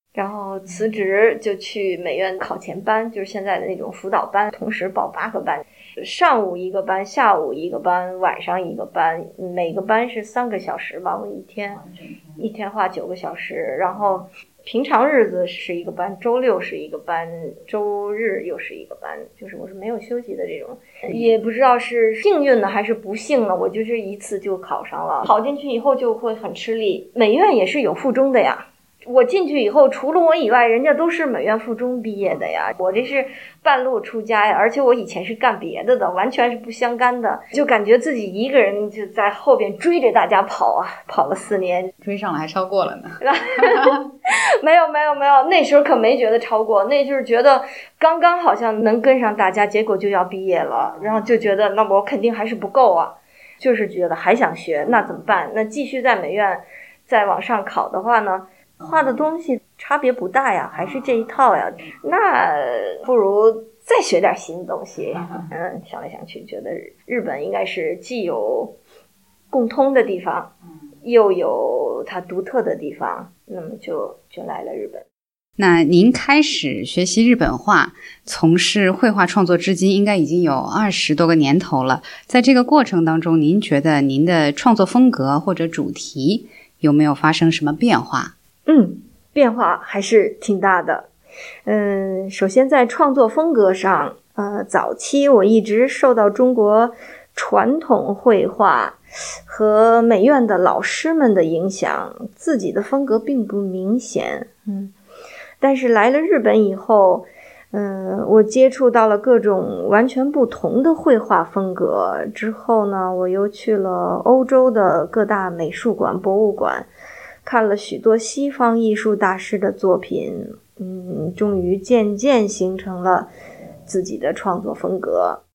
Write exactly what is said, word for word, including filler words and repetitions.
然后辞职就去美院考前班，就是现在的那种辅导班，同时报八个班，上午一个班，下午一个班，晚上一个班，每个班是三个小时吧，我一天一天花九个小时，然后平常日子是一个班，周六是一个班，周日又是一个班，就是我是没有休息的这种。也不知道是幸运呢还是不幸呢，我就是一次就考上了。考进去以后就会很吃力，美院也是有附中的呀。我进去以后除了我以外，人家都是美院附中毕业的呀，我这是半路出家呀，而且我以前是干别的的，完全是不相干的，就感觉自己一个人就在后边追着大家跑啊，跑了四年， 追上了还超过了呢。 没有没有没有，那时候可没觉得超过，那就是觉得刚刚好像能跟上大家，结果就要毕业了，然后就觉得那我肯定还是不够啊，就是觉得还想学，那怎么办？那继续在美院再往上考的话呢，画的东西差别不大呀，还是这一套呀，那不如再学点新东西。嗯，想来想去觉得日本应该是既有共通的地方，又有它独特的地方，那么就就来了日本。 那您开始学习日本画，从事绘画创作至今应该已经有二十多个年头了，在这个过程当中，您觉得您的创作风格或者主题有没有发生什么变化？ 嗯，变化还是挺大的。嗯，首先在创作风格上，呃，早期我一直受到中国传统绘画和美院的老师们的影响，自己的风格并不明显。嗯，但是来了日本以后，嗯，我接触到了各种完全不同的绘画风格。之后呢，我又去了欧洲的各大美术馆、博物馆，看了许多西方艺术大师的作品，嗯，终于渐渐形成了自己的创作风格。